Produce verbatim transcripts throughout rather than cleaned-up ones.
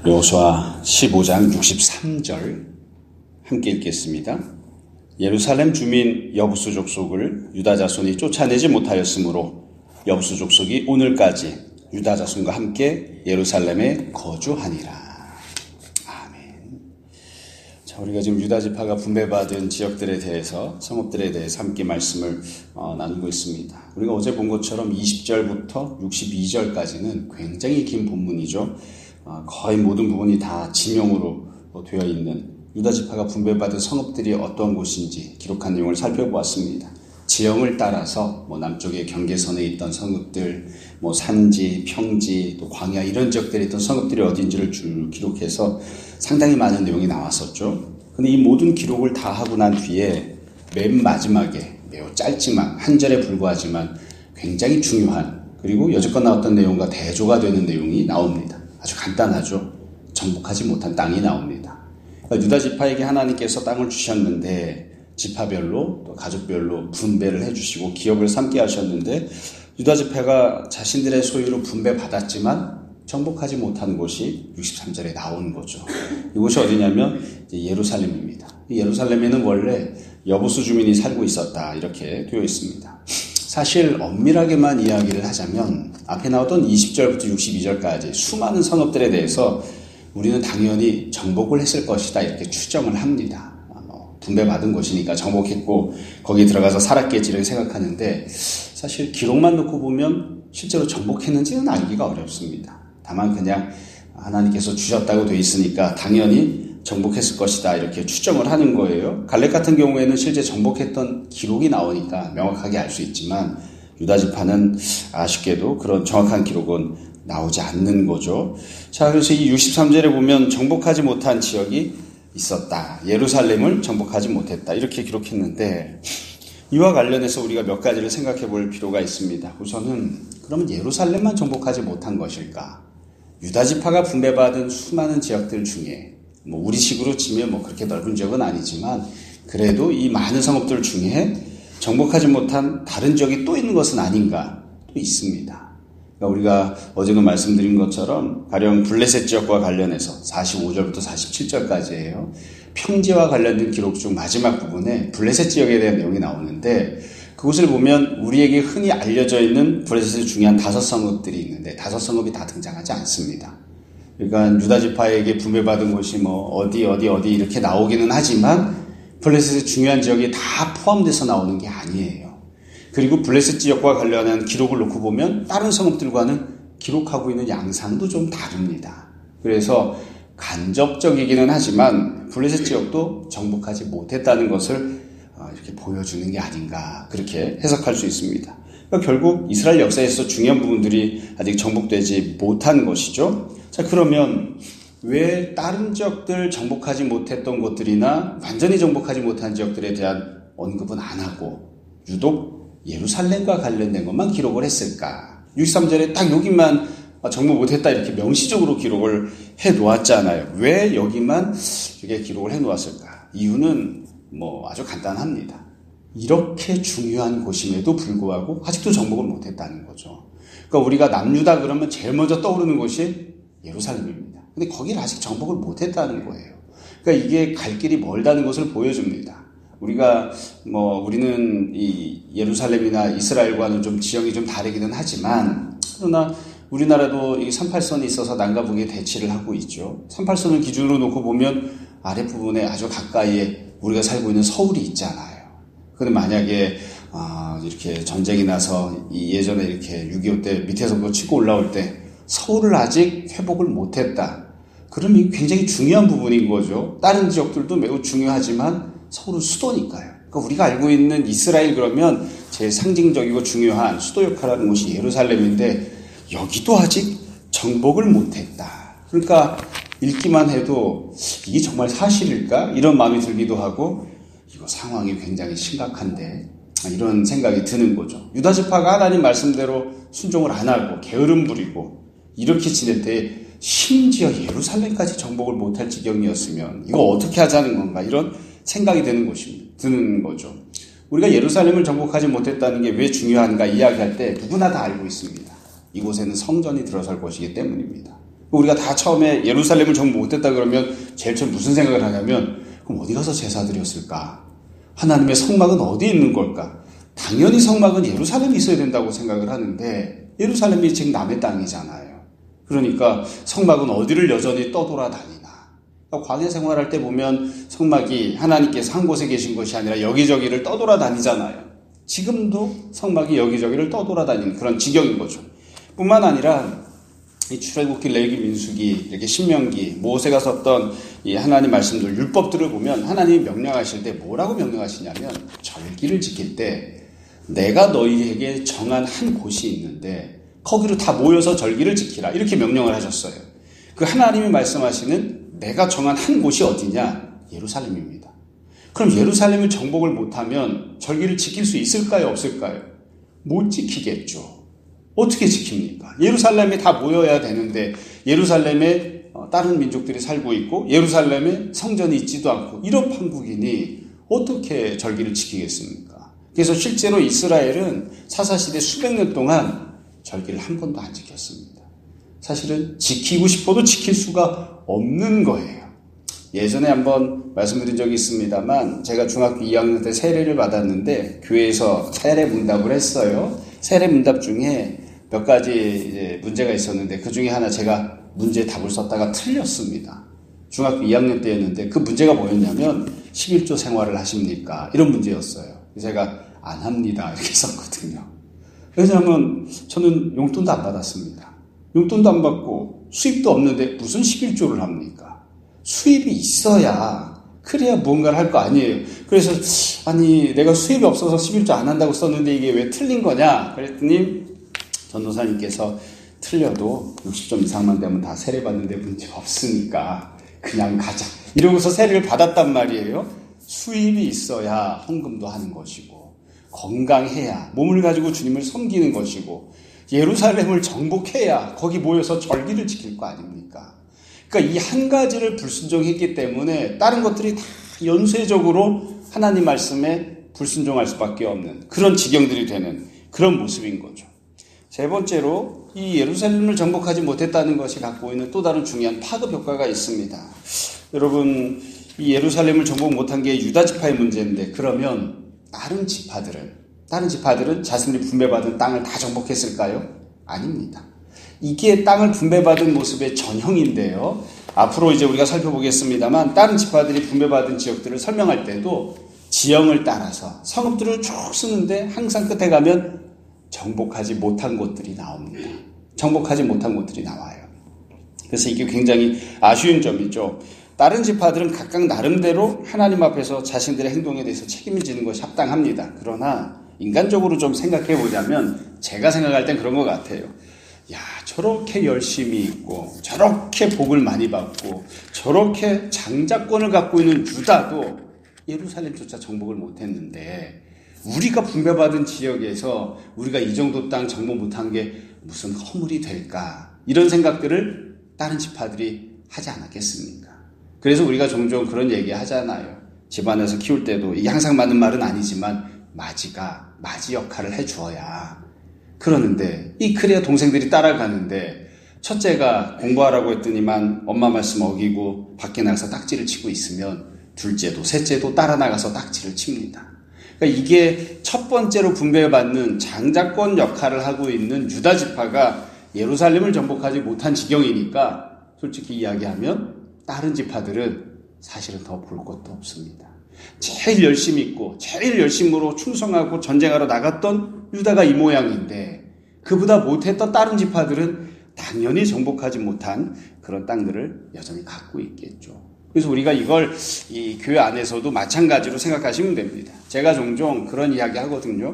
여호수아 십오 장 육십삼 절 함께 읽겠습니다. 예루살렘 주민 여부수 족속을 유다 자손이 쫓아내지 못하였으므로 여부수 족속이 오늘까지 유다 자손과 함께 예루살렘에 거주하니라. 아멘. 자, 우리가 지금 유다 지파가 분배받은 지역들에 대해서, 성읍들에 대해서 함께 말씀을 어, 나누고 있습니다. 우리가 어제 본 것처럼 이십 절부터 육십이 절까지는 굉장히 긴 본문이죠. 어, 거의 모든 부분이 다 지명으로 어, 되어 있는 유다 지파가 분배받은 성읍들이 어떤 곳인지 기록한 내용을 살펴보았습니다. 지형을 따라서 뭐 남쪽의 경계선에 있던 성읍들, 뭐 산지, 평지, 또 광야 이런 지역들에 있던 성읍들이 어딘지를 줄 기록해서 상당히 많은 내용이 나왔었죠. 근데 이 모든 기록을 다 하고 난 뒤에 맨 마지막에 매우 짧지만 한 절에 불과하지만 굉장히 중요한, 그리고 여지껏 나왔던 내용과 대조가 되는 내용이 나옵니다. 아주 간단하죠. 정복하지 못한 땅이 나옵니다. 그러니까 유다 지파에게 하나님께서 땅을 주셨는데 지파별로 또 가족별로 분배를 해주시고 기업을 삼게 하셨는데 유다 지파가 자신들의 소유로 분배받았지만 정복하지 못한 곳이 육십삼 절에 나온 거죠. 이곳이 어디냐면 예루살렘입니다. 예루살렘에는 원래 여부수 주민이 살고 있었다 이렇게 되어 있습니다. 사실 엄밀하게만 이야기를 하자면 앞에 나왔던 이십 절부터 육십이 절까지 수많은 성읍들에 대해서 우리는 당연히 정복을 했을 것이다 이렇게 추정을 합니다. 뭐 분배받은 곳이니까 정복했고 거기에 들어가서 살았겠지 이렇게 생각하는데 사실 기록만 놓고 보면 실제로 정복했는지는 알기가 어렵습니다. 다만 그냥 하나님께서 주셨다고 돼 있으니까 당연히 정복했을 것이다 이렇게 추정을 하는 거예요. 갈렙 같은 경우에는 실제 정복했던 기록이 나오니까 명확하게 알 수 있지만 유다 지파는 아쉽게도 그런 정확한 기록은 나오지 않는 거죠. 자, 그래서 이 육십삼 절에 보면 정복하지 못한 지역이 있었다. 예루살렘을 정복하지 못했다. 이렇게 기록했는데 이와 관련해서 우리가 몇 가지를 생각해 볼 필요가 있습니다. 우선은 그러면 예루살렘만 정복하지 못한 것일까? 유다 지파가 분배받은 수많은 지역들 중에 뭐 우리식으로 치면 뭐 그렇게 넓은 지역은 아니지만 그래도 이 많은 성읍들 중에 정복하지 못한 다른 지역이 또 있는 것은 아닌가? 또 있습니다. 그러니까 우리가 어제도 말씀드린 것처럼 가령 블레셋 지역과 관련해서 사십오 절부터 사십칠 절까지예요. 평지와 관련된 기록 중 마지막 부분에 블레셋 지역에 대한 내용이 나오는데 그곳을 보면 우리에게 흔히 알려져 있는 블레셋의 중요한 다섯 성읍들이 있는데 다섯 성읍이 다 등장하지 않습니다. 그러니까 유다 지파에게 분배받은 곳이 뭐 어디 어디 어디 이렇게 나오기는 하지만 블레셋의 중요한 지역이 다 포함돼서 나오는 게 아니에요. 그리고 블레셋 지역과 관련한 기록을 놓고 보면 다른 성읍들과는 기록하고 있는 양상도 좀 다릅니다. 그래서 간접적이기는 하지만 블레셋 지역도 정복하지 못했다는 것을 이렇게 보여주는 게 아닌가 그렇게 해석할 수 있습니다. 그러니까 결국 이스라엘 역사에서 중요한 부분들이 아직 정복되지 못한 것이죠. 자, 그러면 왜 다른 지역들 정복하지 못했던 곳들이나 완전히 정복하지 못한 지역들에 대한 언급은 안 하고 유독 예루살렘과 관련된 것만 기록을 했을까? 육십삼 절에 딱 여기만 정복 못했다 이렇게 명시적으로 기록을 해놓았잖아요. 왜 여기만 이렇게 기록을 해놓았을까? 이유는 뭐 아주 간단합니다. 이렇게 중요한 곳임에도 불구하고 아직도 정복을 못했다는 거죠. 그러니까 우리가 남유다 그러면 제일 먼저 떠오르는 곳이 예루살렘입니다. 근데 거기를 아직 정복을 못했다는 거예요. 그러니까 이게 갈 길이 멀다는 것을 보여줍니다. 우리가 뭐 우리는 이 예루살렘이나 이스라엘과는 좀 지형이 좀 다르기는 하지만 그러나 우리나라도 이 삼팔선이 있어서 남과 북에 대치를 하고 있죠. 삼팔선을 기준으로 놓고 보면 아랫부분에 아주 가까이에 우리가 살고 있는 서울이 있잖아요. 근데 만약에 아, 이렇게 전쟁이 나서 이 예전에 이렇게 육이오 때 밑에서부터 치고 올라올 때 서울을 아직 회복을 못했다. 그럼 이게 굉장히 중요한 부분인 거죠. 다른 지역들도 매우 중요하지만 서울은 수도니까요. 그러니까 우리가 알고 있는 이스라엘 그러면 제일 상징적이고 중요한 수도 역할을 하는 곳이 예루살렘인데 여기도 아직 정복을 못했다. 그러니까 읽기만 해도 이게 정말 사실일까? 이런 마음이 들기도 하고 이거 상황이 굉장히 심각한데 이런 생각이 드는 거죠. 유다 지파가 하나님 말씀대로 순종을 안 하고 게으름 부리고 이렇게 지낼 때 심지어 예루살렘까지 정복을 못할 지경이었으면 이거 어떻게 하자는 건가 이런 생각이 드는 것입니다. 드는 거죠. 우리가 예루살렘을 정복하지 못했다는 게 왜 중요한가 이야기할 때 누구나 다 알고 있습니다. 이곳에는 성전이 들어설 것이기 때문입니다. 우리가 다 처음에 예루살렘을 정복 못했다 그러면 제일 처음 무슨 생각을 하냐면 그럼 어디 가서 제사 드렸을까? 하나님의 성막은 어디 있는 걸까? 당연히 성막은 예루살렘에 있어야 된다고 생각을 하는데 예루살렘이 지금 남의 땅이잖아요. 그러니까 성막은 어디를 여전히 떠돌아다니나. 그러니까 광야 생활할 때 보면 성막이 하나님께서 한 곳에 계신 것이 아니라 여기저기를 떠돌아다니잖아요. 지금도 성막이 여기저기를 떠돌아다니는 그런 지경인 거죠. 뿐만 아니라 이 출애굽기, 레위기, 민수기, 이렇게 신명기, 모세가 썼던 이 하나님 말씀들, 율법들을 보면 하나님이 명령하실 때 뭐라고 명령하시냐면 절기를 지킬 때 내가 너희에게 정한 한 곳이 있는데 거기로 다 모여서 절기를 지키라 이렇게 명령을 하셨어요. 그 하나님이 말씀하시는 내가 정한 한 곳이 어디냐? 예루살렘입니다. 그럼 예루살렘을 정복을 못하면 절기를 지킬 수 있을까요? 없을까요? 못 지키겠죠. 어떻게 지킵니까? 예루살렘에 다 모여야 되는데 예루살렘에 다른 민족들이 살고 있고 예루살렘에 성전이 있지도 않고 이런 판국이니 어떻게 절기를 지키겠습니까? 그래서 실제로 이스라엘은 사사시대 수백 년 동안 절기를 한 번도 안 지켰습니다. 사실은 지키고 싶어도 지킬 수가 없는 거예요. 예전에 한번 말씀드린 적이 있습니다만 제가 중학교 이 학년 때 세례를 받았는데 교회에서 세례 문답을 했어요. 세례 문답 중에 몇 가지 이제 문제가 있었는데 그 중에 하나 제가 문제 답을 썼다가 틀렸습니다. 중학교 이 학년 때였는데 그 문제가 뭐였냐면 십일조 생활을 하십니까? 이런 문제였어요. 제가 안 합니다. 이렇게 썼거든요. 왜냐하면 저는 용돈도 안 받았습니다. 용돈도 안 받고 수입도 없는데 무슨 십일조를 합니까? 수입이 있어야 그래야 뭔가를 할 거 아니에요. 그래서 아니 내가 수입이 없어서 십일조 안 한다고 썼는데 이게 왜 틀린 거냐? 그랬더니 전도사님께서 틀려도 육십 점 이상만 되면 다 세례 받는데 문제 없으니까 그냥 가자. 이러고서 세례를 받았단 말이에요. 수입이 있어야 헌금도 하는 것이고 건강해야 몸을 가지고 주님을 섬기는 것이고 예루살렘을 정복해야 거기 모여서 절기를 지킬 거 아닙니까? 그러니까 이 한 가지를 불순종했기 때문에 다른 것들이 다 연쇄적으로 하나님 말씀에 불순종할 수밖에 없는 그런 지경들이 되는 그런 모습인 거죠. 세 번째로 이 예루살렘을 정복하지 못했다는 것이 갖고 있는 또 다른 중요한 파급 효과가 있습니다. 여러분 이 예루살렘을 정복 못한 게 유다 지파의 문제인데 그러면 다른 지파들은 다른 지파들은 자신들이 분배받은 땅을 다 정복했을까요? 아닙니다. 이게 땅을 분배받은 모습의 전형인데요. 앞으로 이제 우리가 살펴보겠습니다만 다른 지파들이 분배받은 지역들을 설명할 때도 지형을 따라서 성읍들을 쭉 쓰는데 항상 끝에 가면 정복하지 못한 곳들이 나옵니다. 정복하지 못한 곳들이 나와요. 그래서 이게 굉장히 아쉬운 점이죠. 다른 지파들은 각각 나름대로 하나님 앞에서 자신들의 행동에 대해서 책임을 지는 것이 합당합니다. 그러나 인간적으로 좀 생각해 보자면 제가 생각할 땐 그런 것 같아요. 야, 저렇게 열심히 있고 저렇게 복을 많이 받고 저렇게 장자권을 갖고 있는 유다도 예루살렘조차 정복을 못했는데 우리가 분배받은 지역에서 우리가 이 정도 땅 정복 못한 게 무슨 허물이 될까? 이런 생각들을 다른 지파들이 하지 않았겠습니까? 그래서 우리가 종종 그런 얘기 하잖아요. 집안에서 키울 때도 이게 항상 맞는 말은 아니지만 마지가 마지 역할을 해주어야 그러는데 이 그래야 동생들이 따라가는데 첫째가 공부하라고 했더니만 엄마 말씀 어기고 밖에 나가서 딱지를 치고 있으면 둘째도 셋째도 따라 나가서 딱지를 칩니다. 그러니까 이게 첫 번째로 분배받는 장자권 역할을 하고 있는 유다 지파가 예루살렘을 정복하지 못한 지경이니까 솔직히 이야기하면 다른 지파들은 사실은 더 볼 것도 없습니다. 제일 열심히 있고 제일 열심으로 충성하고 전쟁하러 나갔던 유다가 이 모양인데 그보다 못했던 다른 지파들은 당연히 정복하지 못한 그런 땅들을 여전히 갖고 있겠죠. 그래서 우리가 이걸 이 교회 안에서도 마찬가지로 생각하시면 됩니다. 제가 종종 그런 이야기 하거든요.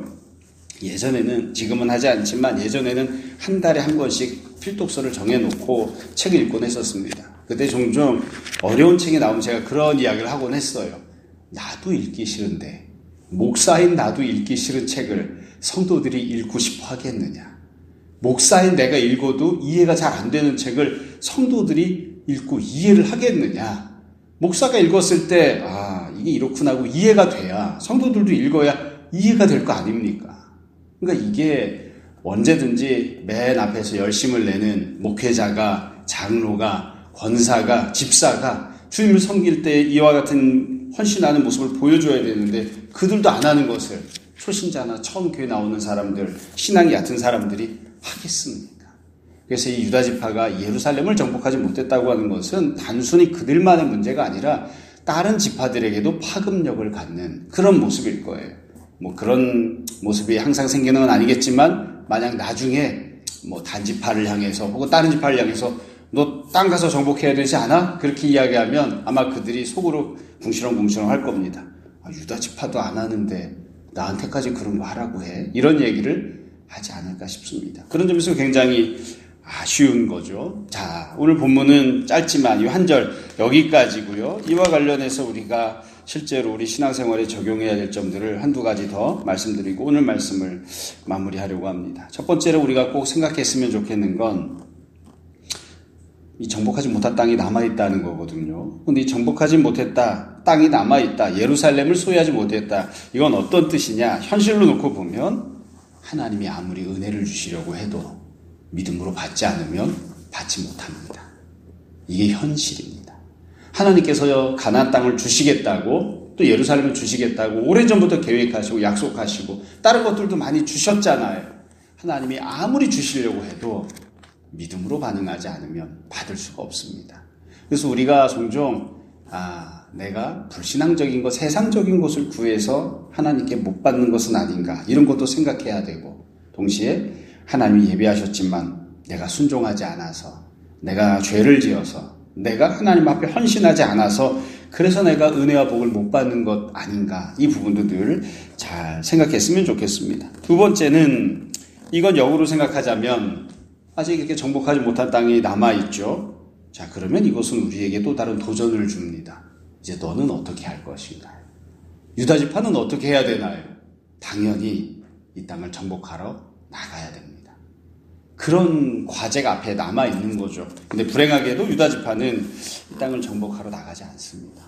예전에는 지금은 하지 않지만 예전에는 한 달에 한 권씩 필독서를 정해놓고 책을 읽곤 했었습니다. 그때 종종 어려운 책이 나오면 제가 그런 이야기를 하곤 했어요. 나도 읽기 싫은데 목사인 나도 읽기 싫은 책을 성도들이 읽고 싶어 하겠느냐. 목사인 내가 읽어도 이해가 잘 안 되는 책을 성도들이 읽고 이해를 하겠느냐. 목사가 읽었을 때 아 이게 이렇구나 하고 이해가 돼야 성도들도 읽어야 이해가 될 거 아닙니까? 그러니까 이게 언제든지 맨 앞에서 열심을 내는 목회자가 장로가, 권사가, 집사가 주님을 섬길 때 이와 같은 헌신하는 모습을 보여줘야 되는데 그들도 안 하는 것을 초신자나 처음 교회 나오는 사람들, 신앙이 얕은 사람들이 하겠습니까? 그래서 이 유다 지파가 예루살렘을 정복하지 못했다고 하는 것은 단순히 그들만의 문제가 아니라 다른 지파들에게도 파급력을 갖는 그런 모습일 거예요. 뭐 그런 모습이 항상 생기는 건 아니겠지만 만약 나중에 뭐 단지파를 향해서 혹은 다른 지파를 향해서 너 땅 가서 정복해야 되지 않아? 그렇게 이야기하면 아마 그들이 속으로 궁시렁궁시렁 할 겁니다. 아, 유다 지파도 안 하는데 나한테까지 그런 거 하라고 해? 이런 얘기를 하지 않을까 싶습니다. 그런 점에서 굉장히 아쉬운 거죠. 자, 오늘 본문은 짧지만 이 한 절 여기까지고요. 이와 관련해서 우리가 실제로 우리 신앙생활에 적용해야 될 점들을 한두 가지 더 말씀드리고 오늘 말씀을 마무리하려고 합니다. 첫 번째로 우리가 꼭 생각했으면 좋겠는 건 이 정복하지 못한 땅이 남아있다는 거거든요. 근데 이 정복하지 못했다, 땅이 남아있다, 예루살렘을 소유하지 못했다. 이건 어떤 뜻이냐? 현실로 놓고 보면 하나님이 아무리 은혜를 주시려고 해도 믿음으로 받지 않으면 받지 못합니다. 이게 현실입니다. 하나님께서 가나안 땅을 주시겠다고 또 예루살렘을 주시겠다고 오래전부터 계획하시고 약속하시고 다른 것들도 많이 주셨잖아요. 하나님이 아무리 주시려고 해도 믿음으로 반응하지 않으면 받을 수가 없습니다. 그래서 우리가 종종 아, 내가 불신앙적인 것, 세상적인 것을 구해서 하나님께 못 받는 것은 아닌가 이런 것도 생각해야 되고 동시에 하나님이 예비하셨지만 내가 순종하지 않아서 내가 죄를 지어서 내가 하나님 앞에 헌신하지 않아서 그래서 내가 은혜와 복을 못 받는 것 아닌가 이 부분들을 잘 생각했으면 좋겠습니다. 두 번째는 이건 역으로 생각하자면 아직 이렇게 정복하지 못한 땅이 남아있죠. 자, 그러면 이것은 우리에게 또 다른 도전을 줍니다. 이제 너는 어떻게 할 것인가요? 유다 지파는 어떻게 해야 되나요? 당연히 이 땅을 정복하러 나가야 됩니다. 그런 과제가 앞에 남아있는 거죠. 근데 불행하게도 유다 지파는 이 땅을 정복하러 나가지 않습니다.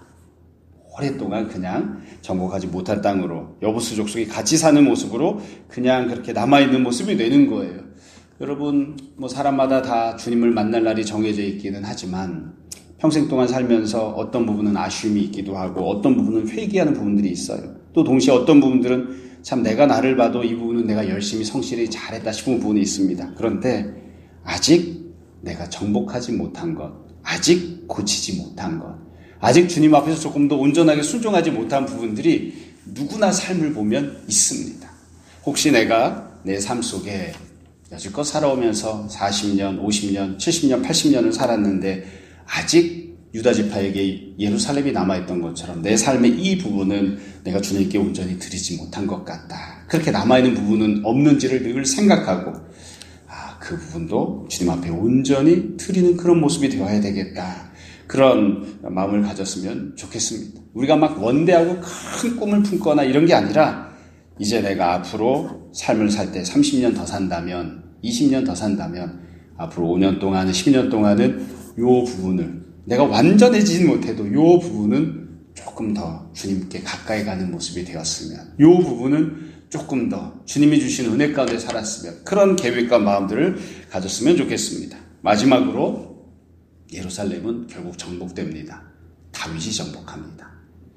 오랫동안 그냥 정복하지 못한 땅으로 여부수 족속이 같이 사는 모습으로 그냥 그렇게 남아있는 모습이 되는 거예요. 여러분, 뭐 사람마다 다 주님을 만날 날이 정해져 있기는 하지만 평생 동안 살면서 어떤 부분은 아쉬움이 있기도 하고 어떤 부분은 회개하는 부분들이 있어요. 또 동시에 어떤 부분들은 참 내가 나를 봐도 이 부분은 내가 열심히 성실히 잘했다 싶은 부분이 있습니다. 그런데 아직 내가 정복하지 못한 것, 아직 고치지 못한 것, 아직 주님 앞에서 조금 더 온전하게 순종하지 못한 부분들이 누구나 삶을 보면 있습니다. 혹시 내가 내 삶 속에 여지껏 살아오면서 사십 년, 오십 년, 칠십 년, 팔십 년을 살았는데 아직 유다 지파에게 예루살렘이 남아있던 것처럼 내 삶의 이 부분은 내가 주님께 온전히 드리지 못한 것 같다. 그렇게 남아있는 부분은 없는지를 늘 생각하고 아, 그 부분도 주님 앞에 온전히 드리는 그런 모습이 되어야 되겠다. 그런 마음을 가졌으면 좋겠습니다. 우리가 막 원대하고 큰 꿈을 품거나 이런 게 아니라 이제 내가 앞으로 삶을 살 때 삼십 년 더 산다면, 이십 년 더 산다면, 앞으로 오 년 동안은, 십 년 동안은 요 부분을, 내가 완전해지지 못해도 요 부분은 조금 더 주님께 가까이 가는 모습이 되었으면, 요 부분은 조금 더 주님이 주신 은혜 가운데 살았으면, 그런 계획과 마음들을 가졌으면 좋겠습니다. 마지막으로, 예루살렘은 결국 정복됩니다. 다윗이 정복합니다.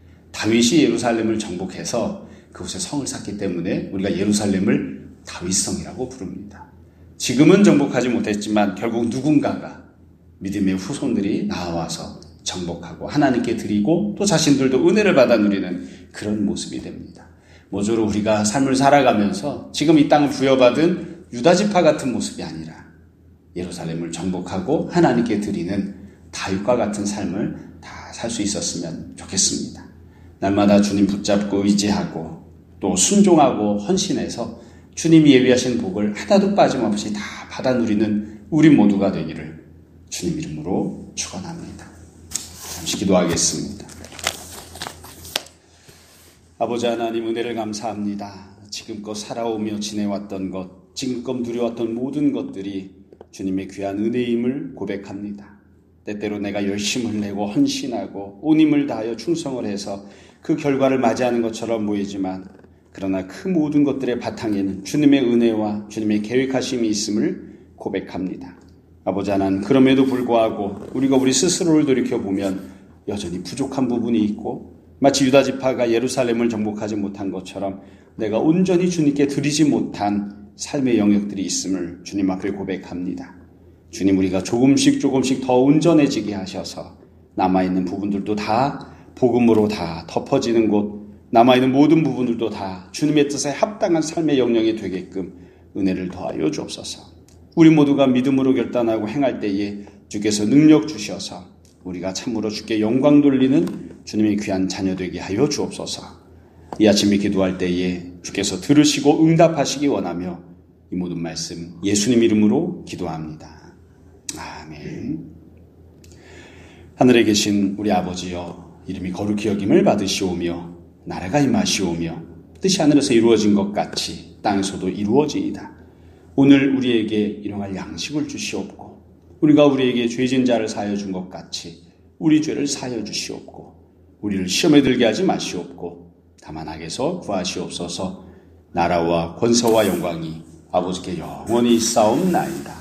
다윗이 예루살렘을 정복해서 그곳에 성을 쌓기 때문에 우리가 예루살렘을 다윗성이라고 부릅니다. 지금은 정복하지 못했지만 결국 누군가가 믿음의 후손들이 나와서 정복하고 하나님께 드리고 또 자신들도 은혜를 받아 누리는 그런 모습이 됩니다. 모쪼록 우리가 삶을 살아가면서 지금 이 땅을 부여받은 유다 지파 같은 모습이 아니라 예루살렘을 정복하고 하나님께 드리는 다윗과 같은 삶을 다 살 수 있었으면 좋겠습니다. 날마다 주님 붙잡고 의지하고 또 순종하고 헌신해서 주님이 예비하신 복을 하나도 빠짐없이 다 받아 누리는 우리 모두가 되기를 주님 이름으로 축원합니다. 잠시 기도하겠습니다. 아버지 하나님 은혜를 감사합니다. 지금껏 살아오며 지내왔던 것, 지금껏 누려왔던 모든 것들이 주님의 귀한 은혜임을 고백합니다. 때때로 내가 열심을 내고 헌신하고 온 힘을 다하여 충성을 해서 그 결과를 맞이하는 것처럼 보이지만 그러나 그 모든 것들의 바탕에는 주님의 은혜와 주님의 계획하심이 있음을 고백합니다. 아버지 하나님, 그럼에도 불구하고 우리가 우리 스스로를 돌이켜보면 여전히 부족한 부분이 있고 마치 유다 지파가 예루살렘을 정복하지 못한 것처럼 내가 온전히 주님께 드리지 못한 삶의 영역들이 있음을 주님 앞에 고백합니다. 주님, 우리가 조금씩 조금씩 더 온전해지게 하셔서 남아있는 부분들도 다 복음으로 다 덮어지는 곳, 남아있는 모든 부분들도 다 주님의 뜻에 합당한 삶의 영역이 되게끔 은혜를 더하여 주옵소서. 우리 모두가 믿음으로 결단하고 행할 때에 주께서 능력 주셔서 우리가 참으로 주께 영광 돌리는 주님의 귀한 자녀 되게 하여 주옵소서. 이 아침에 기도할 때에 주께서 들으시고 응답하시기 원하며 이 모든 말씀 예수님 이름으로 기도합니다. 아멘. 하늘에 계신 우리 아버지여, 이름이 거룩히 여김을 받으시오며 나라가 임하시오며 뜻이 하늘에서 이루어진 것 같이 땅에서도 이루어지이다. 오늘 우리에게 일용할 양식을 주시옵고 우리가 우리에게 죄진 자를 사하여 준 것 같이 우리 죄를 사하여 주시옵고 우리를 시험에 들게 하지 마시옵고 다만 악에서 구하시옵소서. 나라와 권세와 영광이 아버지께 영원히 있사옵나이다.